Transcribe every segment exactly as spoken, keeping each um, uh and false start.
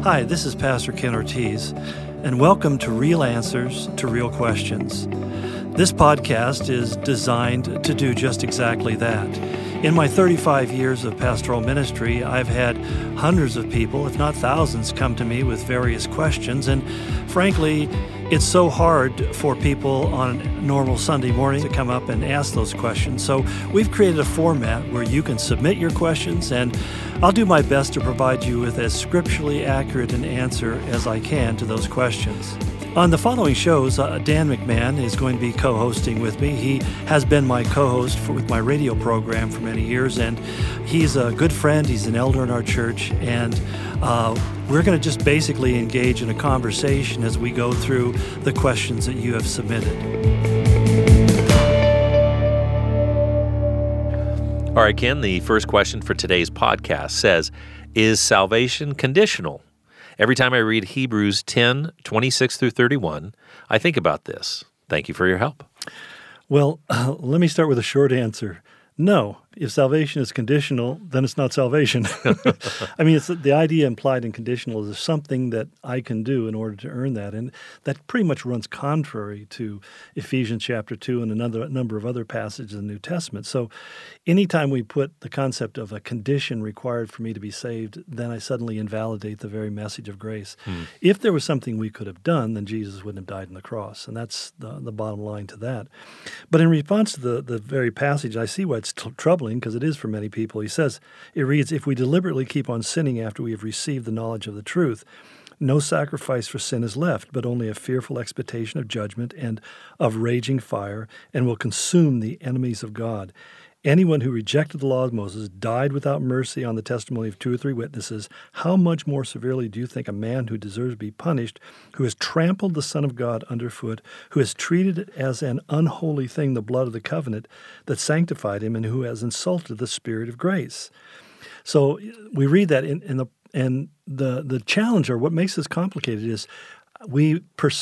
Hi, this is Pastor Ken Ortiz, and welcome to Real Answers to Real Questions. This podcast is designed to do just exactly that. In my thirty-five years of pastoral ministry, I've had hundreds of people, if not thousands, come to me with various questions, and frankly, it's so hard for people on a normal Sunday morning to come up and ask those questions. So we've created a format where you can submit your questions, and I'll do my best to provide you with as scripturally accurate an answer as I can to those questions. On the following shows, uh, Dan McMahon is going to be co-hosting with me. He has been my co-host for, with my radio program for many years, and he's a good friend. He's an elder in our church, and uh, we're going to just basically engage in a conversation as we go through the questions that you have submitted. All right, Ken, the first question for today's podcast says, is salvation conditional? Every time I read Hebrews ten, twenty-six through thirty-one, I think about this. Thank you for your help. Well, uh, let me start with a short answer. No. If salvation is conditional, then it's not salvation. I mean, it's the idea implied in conditional is something that I can do in order to earn that, and that pretty much runs contrary to Ephesians chapter two and another number of other passages in the New Testament. So anytime we put the concept of a condition required for me to be saved, then I suddenly invalidate the very message of grace. Hmm. If there was something we could have done, then Jesus wouldn't have died on the cross, and that's the, the bottom line to that. But in response to the, the very passage, I see why it's t- troubling, because it is for many people. He says, it reads, if we deliberately keep on sinning after we have received the knowledge of the truth, no sacrifice for sin is left, but only a fearful expectation of judgment and of raging fire, and will consume the enemies of God. Anyone who rejected the law of Moses died without mercy on the testimony of two or three witnesses. How much more severely do you think a man who deserves to be punished, who has trampled the Son of God underfoot, who has treated as an unholy thing the blood of the covenant that sanctified him, and who has insulted the Spirit of grace? So we read that in, in the and the the challenge, or what makes this complicated, is we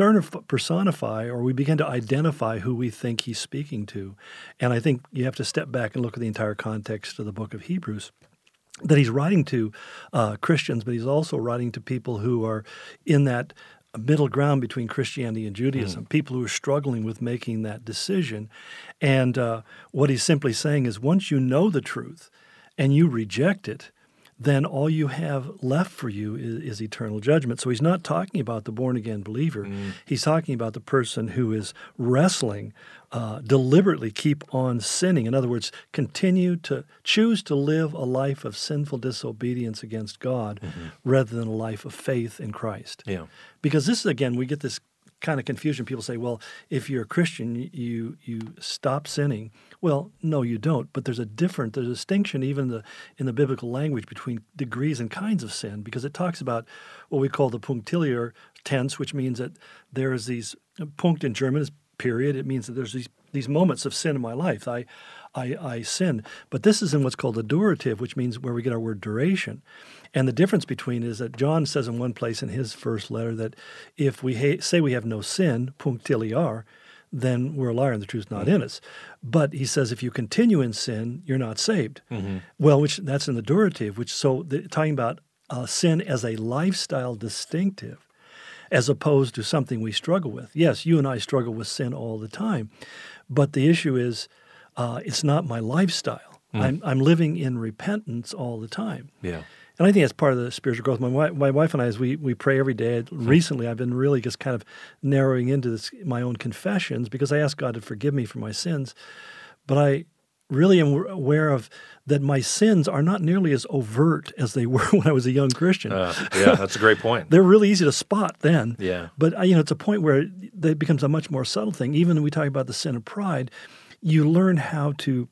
personify or we begin to identify who we think he's speaking to. And I think you have to step back and look at the entire context of the book of Hebrews, that he's writing to uh, Christians, but he's also writing to people who are in that middle ground between Christianity and Judaism, mm. people who are struggling with making that decision. And uh, what he's simply saying is, once you know the truth and you reject it, then all you have left for you is, is eternal judgment. So he's not talking about the born-again believer. Mm. He's talking about the person who is wrestling, uh, deliberately keep on sinning. In other words, continue to choose to live a life of sinful disobedience against God mm-hmm. rather than a life of faith in Christ. Yeah. Because this is, again, we get this kind of confusion. People say, well, if you're a Christian, you you stop sinning. Well, no, you don't. But there's a different, there's a distinction even in the, in the biblical language between degrees and kinds of sin, because it talks about what we call the punctiliar tense, which means that there is these, punct in German is period. It means that there's these these moments of sin in my life. I, I, I sin. But this is in what's called a durative, which means where we get our word duration. And the difference between is that John says in one place in his first letter that if we ha- say we have no sin, punctiliar, then we're a liar and the truth's not mm-hmm. in us. But he says if you continue in sin, you're not saved. Mm-hmm. Well, which that's in the durative, which so the, talking about uh, sin as a lifestyle distinctive, as opposed to something we struggle with. Yes, you and I struggle with sin all the time, but the issue is uh, it's not my lifestyle. Mm. I'm, I'm living in repentance all the time. Yeah. And I think that's part of the spiritual growth. My wife, my wife and I, as we, we pray every day, recently I've been really just kind of narrowing into this, my own confessions, because I ask God to forgive me for my sins. But I really am aware of that my sins are not nearly as overt as they were when I was a young Christian. Uh, yeah, that's a great point. They're really easy to spot then. Yeah. But, you know, it's a point where it becomes a much more subtle thing. Even when we talk about the sin of pride, you learn how to,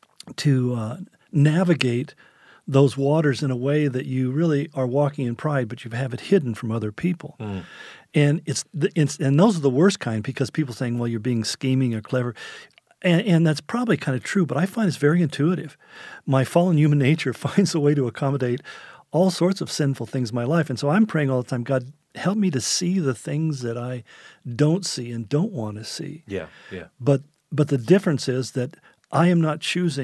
to uh, navigate those waters in a way that you really are walking in pride, but you have it hidden from other people. Mm. And it's, the, it's and those are the worst kind, because people saying, well, you're being scheming or clever. And, and that's probably kind of true, but I find it's very intuitive. My fallen human nature finds a way to accommodate all sorts of sinful things in my life. And so I'm praying all the time, God, help me to see the things that I don't see and don't want to see. Yeah, yeah. But but the difference is that I am not choosing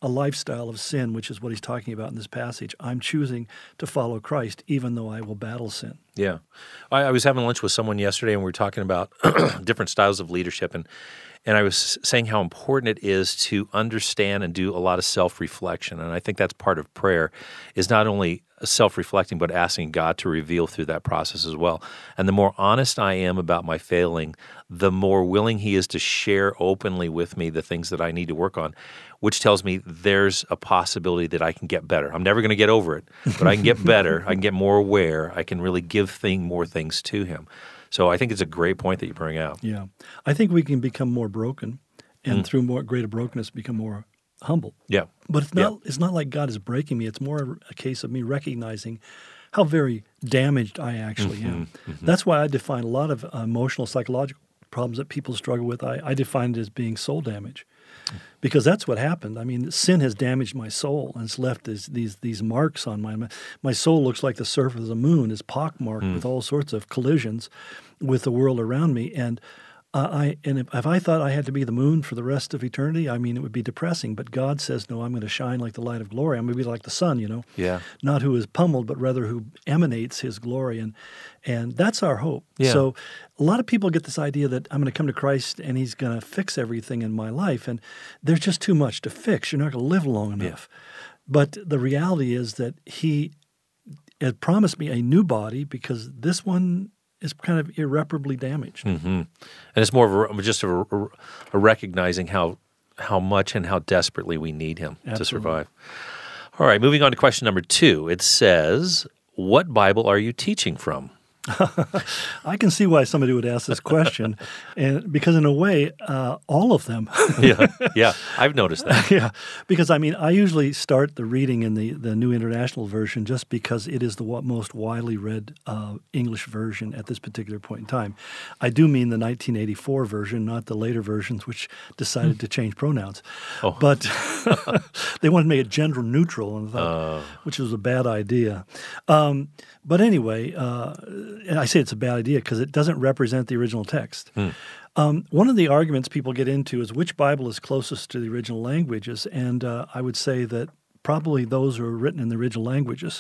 a lifestyle of sin, which is what he's talking about in this passage. I'm choosing to follow Christ, even though I will battle sin. Yeah. I, I was having lunch with someone yesterday, and we were talking about different styles of leadership, and and I was saying how important it is to understand and do a lot of self-reflection. And I think that's part of prayer, is not only self-reflecting, but asking God to reveal through that process as well. And the more honest I am about my failing, the more willing he is to share openly with me the things that I need to work on, which tells me there's a possibility that I can get better. I'm never going to get over it, but I can get better. I can get more aware. I can really give thing, more things to him. So I think it's a great point that you bring out. Yeah. I think we can become more broken, and Mm. through more greater brokenness become more humble. Yeah. But it's not it's not like God is breaking me. It's more a case of me recognizing how very damaged I actually am. Mhm. That's why I define a lot of uh, emotional, psychological problems that people struggle with. I, I define it as being soul damage, because that's what happened. I mean, sin has damaged my soul, and it's left these these, these marks on my my soul. Looks like the surface of the moon is pockmarked Mm. with all sorts of collisions with the world around me. And uh, I and if, if I thought I had to be the moon for the rest of eternity, I mean, it would be depressing. But God says, no, I'm going to shine like the light of glory. I'm going to be like the sun, you know, Yeah. not who is pummeled, but rather who emanates his glory. And and that's our hope. Yeah. So a lot of people get this idea that I'm going to come to Christ and he's going to fix everything in my life. And there's just too much to fix. You're not going to live long enough. But the reality is that he had promised me a new body, because this one is kind of irreparably damaged. Mm-hmm. And it's more of a, just a, a recognizing how how much and how desperately we need him Absolutely. to survive. All right, moving on to question number two. It says, what Bible are you teaching from? I can see why somebody would ask this question, and because in a way, uh, all of them. yeah, yeah, I've noticed that. Yeah, because I mean, I usually start the reading in the, the New International Version just because it is the wa- most widely read uh, English version at this particular point in time. I do mean the nineteen eighty-four version, not the later versions, which decided to change pronouns. Oh. But they wanted to make it gender neutral, and I thought, Uh, which was a bad idea. Um, but anyway, uh, and I say it's a bad idea because it doesn't represent the original text. Hmm. Um, one of the arguments people get into is which Bible is closest to the original languages, and uh, I would say that probably those who are written in the original languages.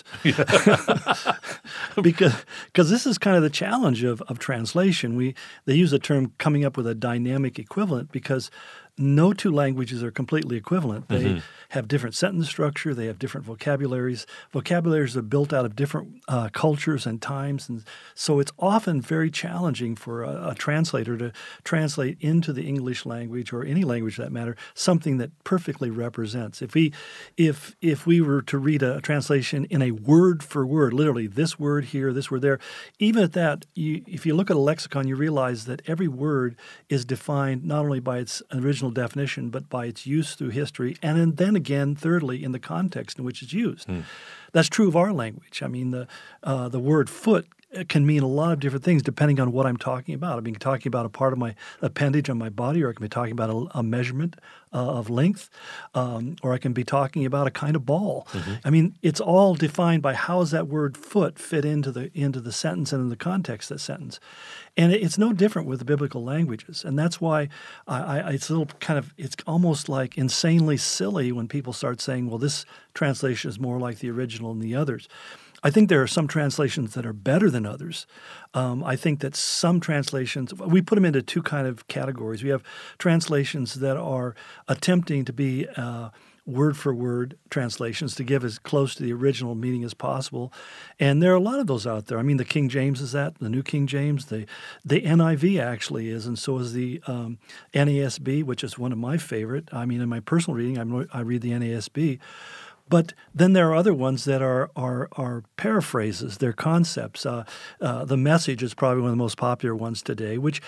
because because this is kind of the challenge of, of translation. We They use the term coming up with a dynamic equivalent, because no two languages are completely equivalent. They Mhm. have different sentence structure. They have different vocabularies. Vocabularies are built out of different uh, cultures and times. And so it's often very challenging for a, a translator to translate into the English language, or any language for that matter, something that perfectly represents. If we, if, if we were to read a, a translation in a word for word, literally this word here, this word there, even at that, you, if you look at a lexicon, you realize that every word is defined not only by its original definition, but by its use through history, and then again, thirdly, in the context in which it's used. Hmm. That's true of our language. I mean, the uh, the word foot can mean a lot of different things depending on what I'm talking about. I mean, talking about a part of my appendage on my body, or I can be talking about a, a measurement uh, of length, um, or I can be talking about a kind of ball. Mm-hmm. I mean, it's all defined by how does that word foot fit into the into the sentence and in the context of that sentence. And it's no different with the biblical languages. And that's why I, I, it's a little kind of, it's almost like insanely silly when people start saying, well, this translation is more like the original than the others. I think there are some translations that are better than others. Um, I think that some translations, we put them into two kind of categories. We have translations that are attempting to be uh, word-for-word translations to give as close to the original meaning as possible. And there are a lot of those out there. I mean, the King James is that, the New King James, the the N I V actually is, and so is the um, N A S B, which is one of my favorite. I mean, in my personal reading, I'm, I read the N A S B. But then there are other ones that are are, are paraphrases, they're concepts. Uh, uh, the Message is probably one of the most popular ones today, which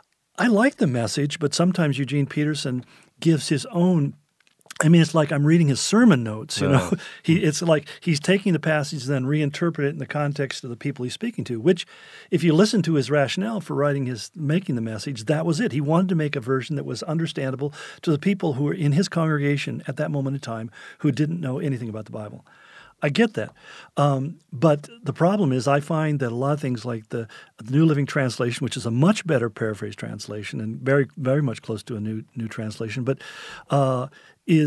I like the Message, but sometimes Eugene Peterson gives his own. I mean, it's like I'm reading his sermon notes, you know. Oh. he, it's like he's taking the passage and then reinterpret it in the context of the people he's speaking to, which if you listen to his rationale for writing his, making the Message, that was it. He wanted to make a version that was understandable to the people who were in his congregation at that moment in time who didn't know anything about the Bible. I get that. Um, but the problem is I find that a lot of things like the, the New Living Translation, which is a much better paraphrase translation and very, very much close to a new new translation, but uh, is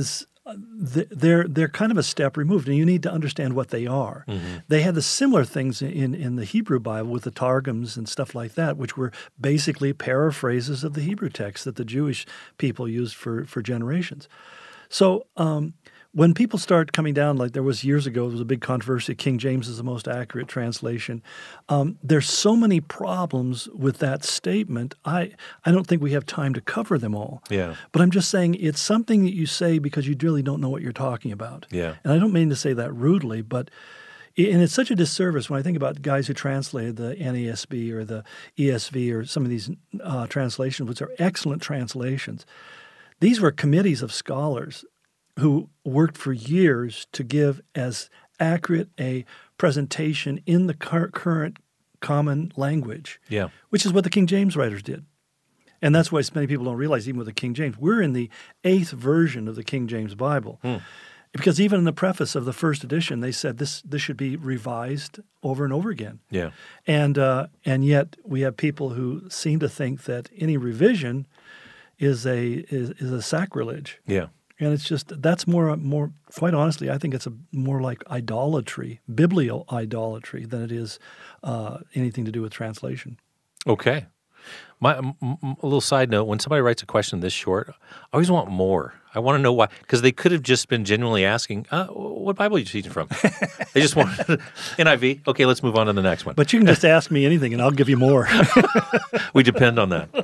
they're they're kind of a step removed, and you need to understand what they are. Mm-hmm. They had the similar things in, in the Hebrew Bible with the Targums and stuff like that, which were basically paraphrases of the Hebrew text that the Jewish people used for, for generations. So um, when people start coming down, like there was years ago, there was a big controversy, King James is the most accurate translation. Um, there's so many problems with that statement. I, I don't think we have time to cover them all. Yeah. But I'm just saying it's something that you say because you really don't know what you're talking about. Yeah. And I don't mean to say that rudely, but and it's such a disservice when I think about guys who translated the N A S B or the E S V or some of these uh, translations, which are excellent translations. These were committees of scholars who worked for years to give as accurate a presentation in the cur- current common language, yeah. which is what the King James writers did. And that's why many people don't realize, even with the King James, we're in the eighth version of the King James Bible. Hmm. Because even in the preface of the first edition, they said this this should be revised over and over again. Yeah. And uh, and yet we have people who seem to think that any revision is a is, is a sacrilege. Yeah. And it's just, that's more, more. quite honestly, I think it's a more like idolatry, biblical idolatry, than it is uh, anything to do with translation. Okay. My m- m- a little side note, when somebody writes a question this short, I always want more. I want to know why, because they could have just been genuinely asking, uh, what Bible are you teaching from? They just wanted N I V. Okay, let's move on to the next one. But you can just ask me anything and I'll give you more. We depend on that.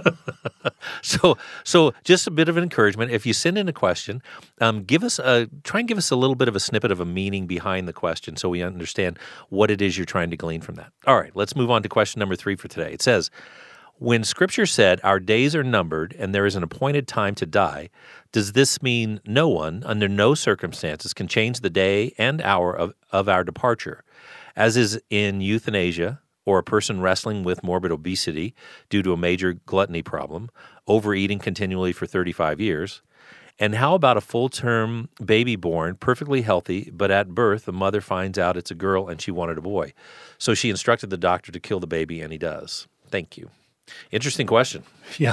So, so just a bit of an encouragement. If you send in a question, um, give us a try and give us a little bit of a snippet of a meaning behind the question, so we understand what it is you're trying to glean from that. All right, let's move on to question number three for today. It says, "When Scripture said our days are numbered and there is an appointed time to die, does this mean no one, under no circumstances, can change the day and hour of, of our departure, as is in euthanasia?" Or a person wrestling with morbid obesity due to a major gluttony problem, overeating continually for thirty-five years? And how about a full-term baby born, perfectly healthy, but at birth the mother finds out it's a girl and she wanted a boy? So she instructed the doctor to kill the baby, and he does. Thank you. Interesting question. Yeah.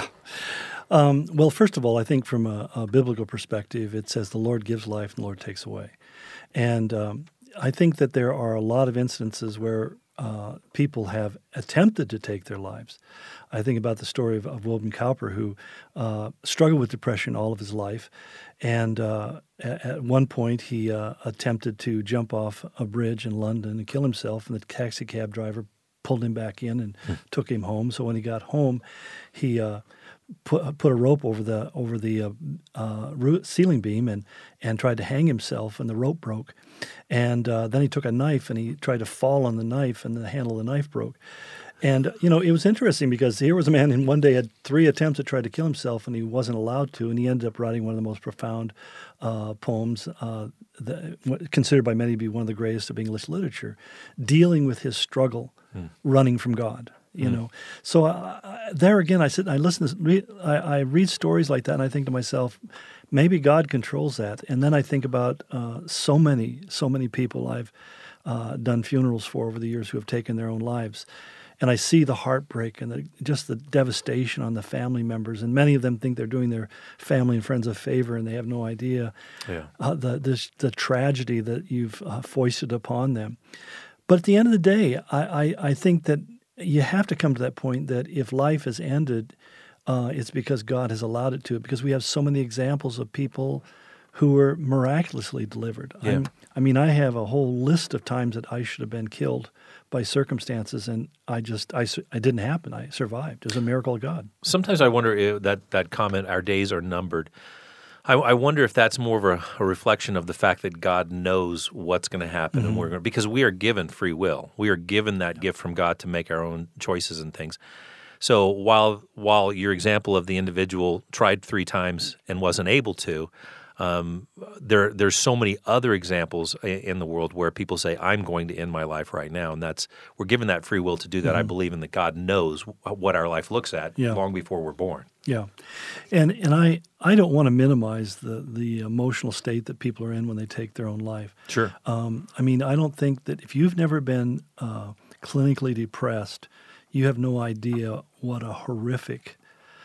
Um, well, first of all, I think from a, a biblical perspective, it says the Lord gives life and the Lord takes away. And um, I think that there are a lot of instances where Uh, people have attempted to take their lives. I think about the story of, of William Cowper, who uh, struggled with depression all of his life. And uh, at, at one point, he uh, attempted to jump off a bridge in London and kill himself, and the taxi cab driver pulled him back in and mm. took him home. So when he got home, he uh, put, put a rope over the over the uh, uh, ceiling beam and, and tried to hang himself, and the rope broke. And uh, then he took a knife and he tried to fall on the knife, and the handle of the knife broke. And, you know, it was interesting because here was a man who one day had three attempts to try to kill himself, and he wasn't allowed to, and he ended up writing one of the most profound uh, poems, uh, that, considered by many to be one of the greatest of English literature, dealing with his struggle, hmm. running from God. You mm. know, so uh, there again, I sit, I listen, to, read, I, I read stories like that, and I think to myself, maybe God controls that. And then I think about uh, so many, so many people I've uh, done funerals for over the years who have taken their own lives, and I see the heartbreak and the, just the devastation on the family members. And many of them think they're doing their family and friends a favor, and they have no idea yeah. uh, the this, the tragedy that you've uh, foisted upon them. But at the end of the day, I, I, I think that you have to come to that point that if life has ended, uh, it's because God has allowed it to. Because we have so many examples of people who were miraculously delivered. Yeah. I'm, I mean, I have a whole list of times that I should have been killed by circumstances, and I just, I, I didn't happen. I survived. It was a miracle of God. Sometimes I wonder if that, that comment, our days are numbered, I, I wonder if that's more of a, a reflection of the fact that God knows what's going to happen, mm-hmm. and we're going because we are given free will. We are given that yeah. gift from God to make our own choices and things. So while while your example of the individual tried three times and wasn't able to, um, there there's so many other examples in the world where people say, "I'm going to end my life right now," and that's we're given that free will to do that. Mm-hmm. I believe in that God knows what our life looks at yeah. long before we're born. Yeah, and and I, I don't want to minimize the, the emotional state that people are in when they take their own life. Sure. Um, I mean, I don't think that if you've never been uh, clinically depressed, you have no idea what a horrific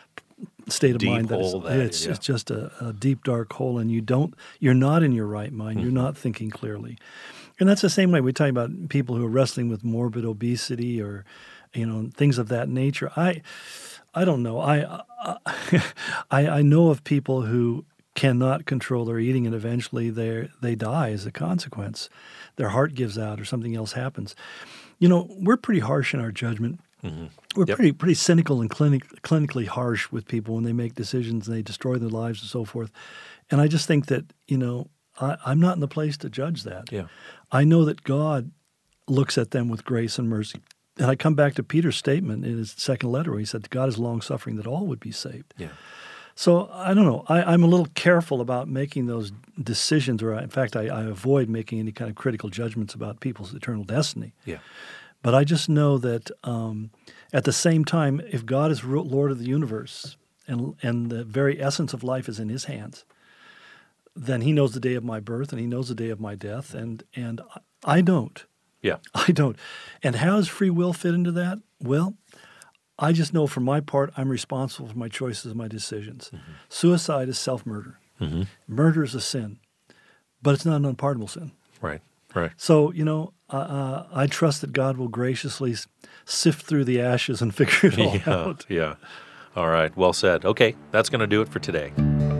state of deep mind that hole it's, that it's, yeah. it's just a, a deep, dark hole, and you don't, you're not in your right mind. Mm-hmm. You're not thinking clearly. And that's the same way we talk about people who are wrestling with morbid obesity or, you know, things of that nature. I, I don't know. I, I, I know of people who cannot control their eating, and eventually they they die as a consequence. Their heart gives out, or something else happens. You know, we're pretty harsh in our judgment. Mm-hmm. We're Yep. pretty pretty cynical and clinic, clinically harsh with people when they make decisions and they destroy their lives and so forth. And I just think that, you know, I, I'm not in the place to judge that. Yeah. I know that God looks at them with grace and mercy. And I come back to Peter's statement in his second letter where he said, God is long-suffering that all would be saved. Yeah. So I don't know. I, I'm a little careful about making those decisions, or I, in fact, I, I avoid making any kind of critical judgments about people's eternal destiny. Yeah. But I just know that um, at the same time, if God is ru- Lord of the universe and and the very essence of life is in his hands, then he knows the day of my birth and he knows the day of my death, and and I don't. Yeah. I don't. And how does free will fit into that? Well, I just know for my part, I'm responsible for my choices and my decisions. Mm-hmm. Suicide is self-murder. Mm-hmm. Murder is a sin, but it's not an unpardonable sin. Right. Right. So, you know, uh, I trust that God will graciously sift through the ashes and figure it all yeah. out. Yeah. All right. Well said. Okay. That's going to do it for today.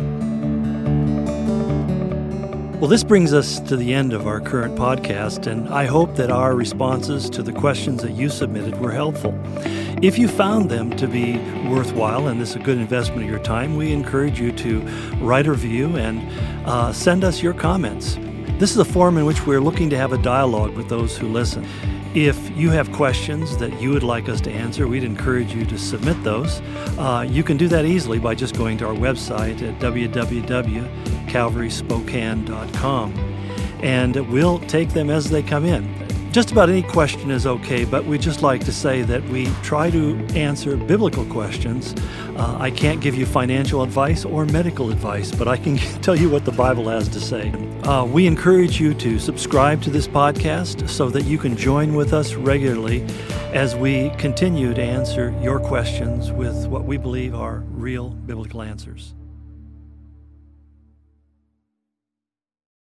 Well, this brings us to the end of our current podcast, and I hope that our responses to the questions that you submitted were helpful. If you found them to be worthwhile and this is a good investment of your time, we encourage you to write a review and uh, send us your comments. This is a forum in which we're looking to have a dialogue with those who listen. If you have questions that you would like us to answer, we'd encourage you to submit those. Uh, you can do that easily by just going to our website at w w w dot calvary spokane dot com, and we'll take them as they come in. Just about any question is okay, but we'd just like to say that we try to answer biblical questions. Uh, I can't give you financial advice or medical advice, but I can tell you what the Bible has to say. Uh, we encourage you to subscribe to this podcast so that you can join with us regularly as we continue to answer your questions with what we believe are real biblical answers.